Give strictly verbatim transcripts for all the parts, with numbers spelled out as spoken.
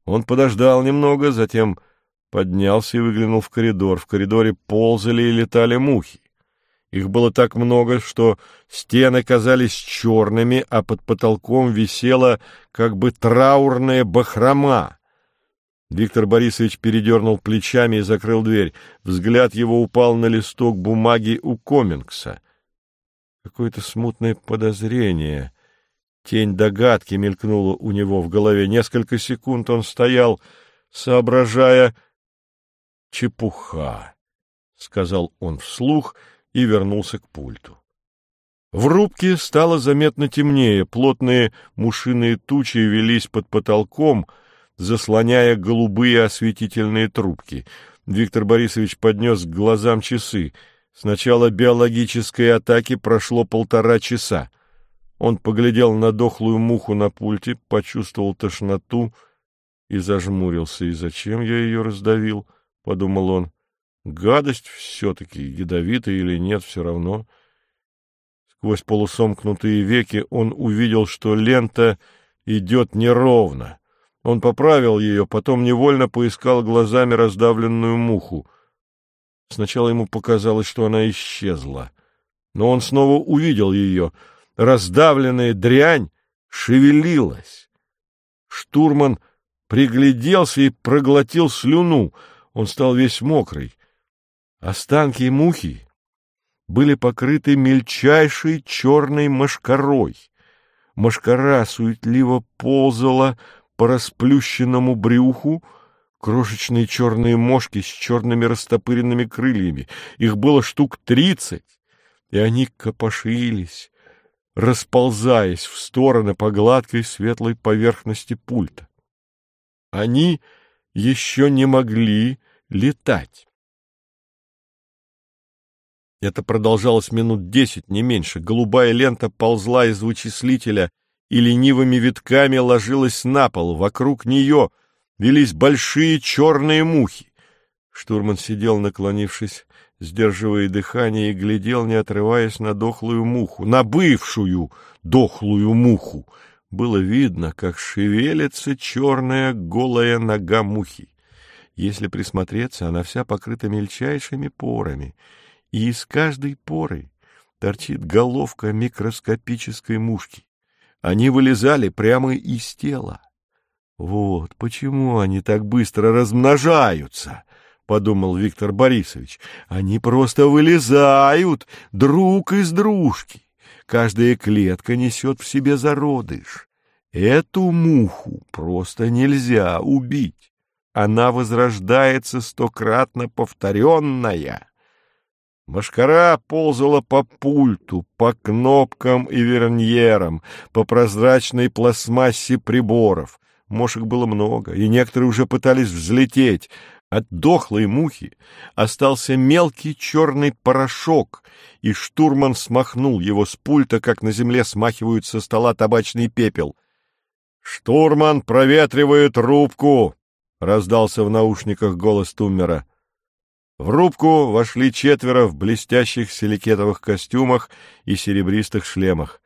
Он подождал немного, затем поднялся и выглянул в коридор. В коридоре ползали и летали мухи. Их было так много, что стены казались черными, а под потолком висела как бы траурная бахрома. Виктор Борисович передернул плечами и закрыл дверь. Взгляд его упал на листок бумаги у комингса. Какое-то смутное подозрение, тень догадки мелькнула у него в голове. Несколько секунд он стоял, соображая. «Чепуха», — сказал он вслух и вернулся к пульту. В рубке стало заметно темнее, плотные мушиные тучи велись под потолком, заслоняя голубые осветительные трубки. Виктор Борисович поднес к глазам часы. С начала биологической атаки прошло полтора часа. Он поглядел на дохлую муху на пульте, почувствовал тошноту и зажмурился. «И зачем я ее раздавил?» — подумал он. «Гадость все-таки, ядовитая или нет, все равно». Сквозь полусомкнутые веки он увидел, что лента идет неровно. Он поправил ее, потом невольно поискал глазами раздавленную муху. Сначала ему показалось, что она исчезла. Но он снова увидел ее. Раздавленная дрянь шевелилась. Штурман пригляделся и проглотил слюну. Он стал весь мокрый. Останки мухи были покрыты мельчайшей черной мошкарой. Мошкара суетливо ползала по расплющенному брюху, крошечные черные мошки с черными растопыренными крыльями. Их было штук тридцать, и они копошились, расползаясь в стороны по гладкой светлой поверхности пульта. Они еще не могли летать. Это продолжалось минут десять, не меньше. Голубая лента ползла из вычислителя и ленивыми витками ложилась на пол. Вокруг нее велись большие черные мухи. Штурман сидел, наклонившись, сдерживая дыхание, и глядел, не отрываясь, на дохлую муху, на бывшую дохлую муху. Было видно, как шевелится черная голая нога мухи. Если присмотреться, она вся покрыта мельчайшими порами, и из каждой поры торчит головка микроскопической мушки. Они вылезали прямо из тела. «Вот почему они так быстро размножаются», — подумал Виктор Борисович. «Они просто вылезают друг из дружки. Каждая клетка несет в себе зародыш. Эту муху просто нельзя убить. Она возрождается стократно повторенная». Мошкара ползала по пульту, по кнопкам и верньерам, по прозрачной пластмассе приборов. Мошек было много, и некоторые уже пытались взлететь. От дохлой мухи остался мелкий черный порошок, и штурман смахнул его с пульта, как на земле смахивают со стола табачный пепел. «Штурман проветривает рубку!» — раздался в наушниках голос Туммера. В рубку вошли четверо в блестящих силикетовых костюмах и серебристых шлемах.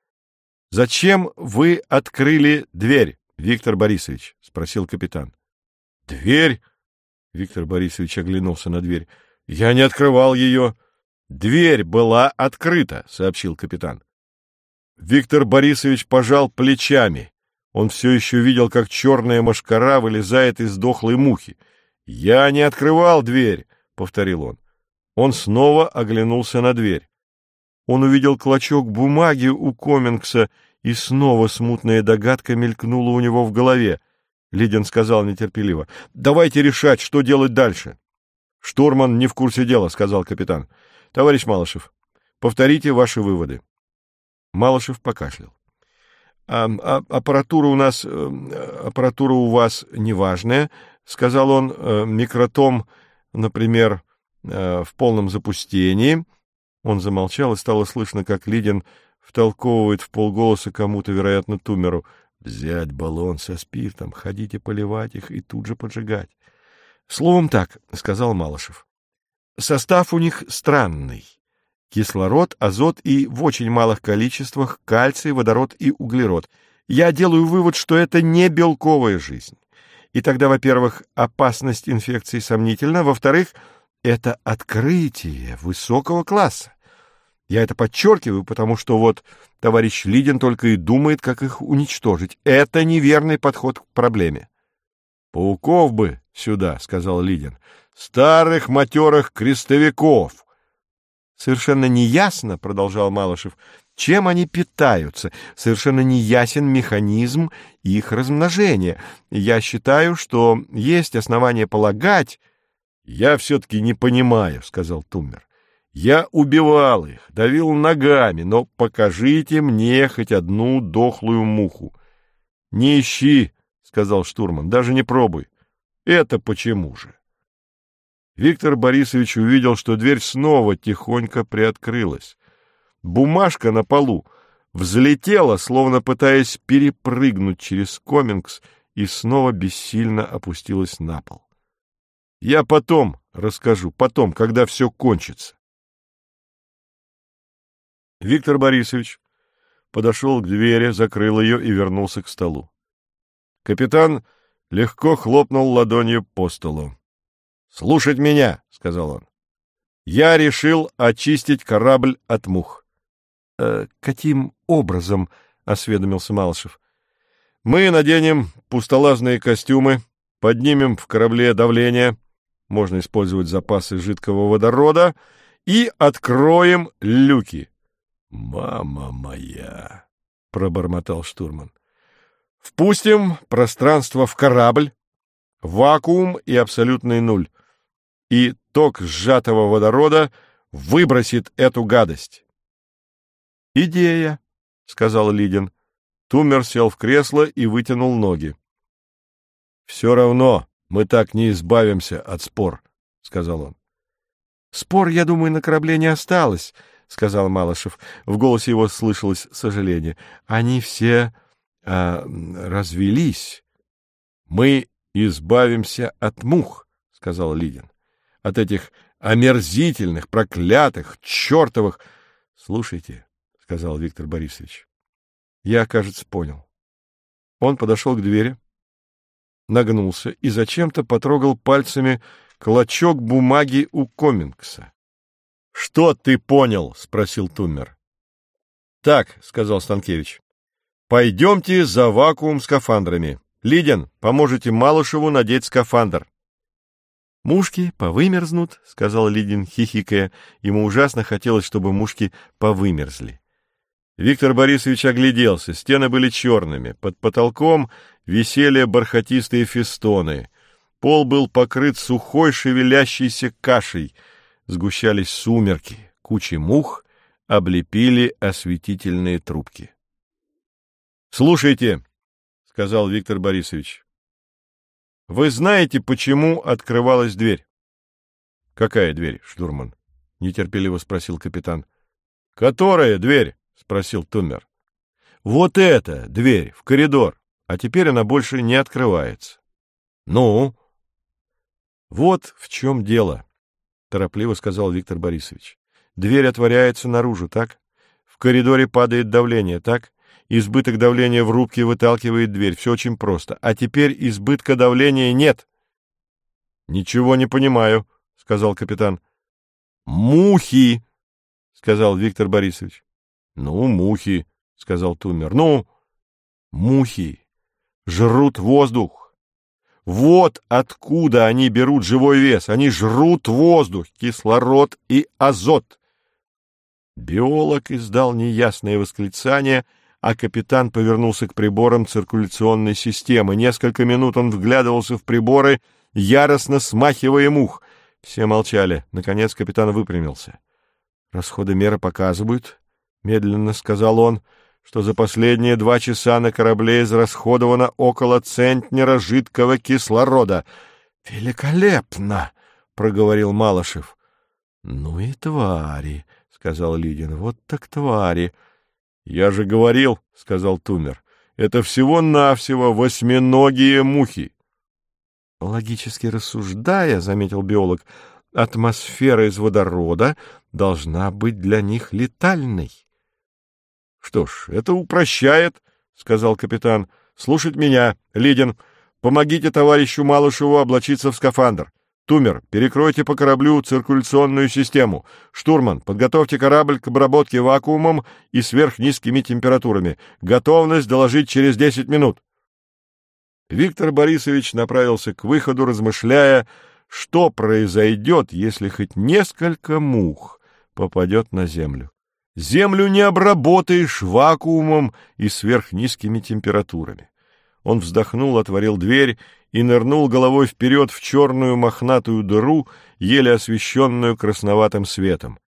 — Зачем вы открыли дверь, Виктор Борисович? — спросил капитан. — Дверь? — Виктор Борисович оглянулся на дверь. — Я не открывал ее. — Дверь была открыта, — сообщил капитан. Виктор Борисович пожал плечами. Он все еще видел, как черная мошкара вылезает из дохлой мухи. — Я не открывал дверь, — повторил он. Он снова оглянулся на дверь. Он увидел клочок бумаги у комингса, и снова смутная догадка мелькнула у него в голове. Лидин сказал нетерпеливо: — Давайте решать, что делать дальше. — Штурман не в курсе дела, — сказал капитан. — Товарищ Малышев, повторите ваши выводы. Малышев покашлял. А, а, аппаратура у нас, аппаратура у вас неважная, — сказал он. Микротом, например, в полном запустении. Он замолчал, и стало слышно, как Лидин втолковывает вполголоса кому-то, вероятно, Тумеру: взять баллон со спиртом, ходите поливать их и тут же поджигать. — Словом так, — сказал Малышев. — Состав у них странный. Кислород, азот и в очень малых количествах кальций, водород и углерод. Я делаю вывод, что это не белковая жизнь. И тогда, во-первых, опасность инфекции сомнительна, во-вторых, это открытие высокого класса. Я это подчеркиваю, потому что вот товарищ Лидин только и думает, как их уничтожить. Это неверный подход к проблеме. — Пауков бы сюда, — сказал Лидин, — старых матерых крестовиков. — Совершенно неясно, — продолжал Малышев, — чем они питаются. Совершенно неясен механизм их размножения. Я считаю, что есть основания полагать... — Я все-таки не понимаю, — сказал Туммер. — Я убивал их, давил ногами, но покажите мне хоть одну дохлую муху. — Не ищи, — сказал штурман, — даже не пробуй. Это почему же? Виктор Борисович увидел, что дверь снова тихонько приоткрылась. Бумажка на полу взлетела, словно пытаясь перепрыгнуть через комингс, и снова бессильно опустилась на пол. — Я потом расскажу, потом, когда все кончится. Виктор Борисович подошел к двери, закрыл ее и вернулся к столу. Капитан легко хлопнул ладонью по столу. — Слушать меня, — сказал он. — Я решил очистить корабль от мух. «Э, — Каким образом? — осведомился Малышев. — Мы наденем пустолазные костюмы, поднимем в корабле давление, можно использовать запасы жидкого водорода, и откроем люки. — Мама моя! — пробормотал штурман. — Впустим пространство в корабль, вакуум и абсолютный нуль, и ток сжатого водорода выбросит эту гадость. — Идея, — сказал Лидин. Туммер сел в кресло и вытянул ноги. — Все равно мы так не избавимся от спор, — сказал он. — Спор, я думаю, на корабле не осталось, — сказал Малышев. В голосе его слышалось сожаление. — Они все а, развелись. — Мы избавимся от мух, — сказал Лидин. — От этих омерзительных, проклятых, чертовых... — Слушайте, — сказал Виктор Борисович, — я, кажется, понял. Он подошел к двери, нагнулся и зачем-то потрогал пальцами клочок бумаги у комингса. — Что ты понял? — спросил Туммер. — Так, — сказал Станкевич, — пойдемте за вакуум-скафандрами. Лидин, поможете Малышеву надеть скафандр. — Мушки повымерзнут, — сказал Лидин, хихикая. Ему ужасно хотелось, чтобы мушки повымерзли. Виктор Борисович огляделся. Стены были черными. Под потолком висели бархатистые фестоны. Пол был покрыт сухой шевелящейся кашей. Сгущались сумерки. Кучи мух облепили осветительные трубки. — Слушайте, — сказал Виктор Борисович, — вы знаете, почему открывалась дверь? — Какая дверь, штурман? — нетерпеливо спросил капитан. — Которая дверь? — спросил Туммер. — Вот эта дверь в коридор, а теперь она больше не открывается. — Ну? — Вот в чем дело, — торопливо сказал Виктор Борисович. — Дверь отворяется наружу, так? В коридоре падает давление, так? Избыток давления в рубке выталкивает дверь. Все очень просто. А теперь избытка давления нет. — Ничего не понимаю, — сказал капитан. — Мухи, — сказал Виктор Борисович. — Ну, мухи, — сказал Туммер. — Ну, мухи жрут воздух. Вот откуда они берут живой вес. Они жрут воздух, кислород и азот. Биолог издал неясное восклицание, а капитан повернулся к приборам циркуляционной системы. Несколько минут он вглядывался в приборы, яростно смахивая мух. Все молчали. Наконец капитан выпрямился. — Расходомеры показывают, — медленно сказал он, — что за последние два часа на корабле израсходовано около центнера жидкого кислорода. — Великолепно! — проговорил Малышев. — Ну и твари, — сказал Лидин, — вот так твари. — Я же говорил, — сказал Туммер, — это всего-навсего восьминогие мухи. — Логически рассуждая, — заметил биолог, — атмосфера из водорода должна быть для них летальной. — Что ж, это упрощает, — сказал капитан. — Слушать меня, Лидин. Помогите товарищу Малышеву облачиться в скафандр. Тумер, перекройте по кораблю циркуляционную систему. Штурман, подготовьте корабль к обработке вакуумом и сверхнизкими температурами. Готовность доложить через десять минут. Виктор Борисович направился к выходу, размышляя, что произойдет, если хоть несколько мух попадет на Землю. Землю не обработаешь вакуумом и сверхнизкими температурами. Он вздохнул, отворил дверь и нырнул головой вперед в черную мохнатую дыру, еле освещенную красноватым светом.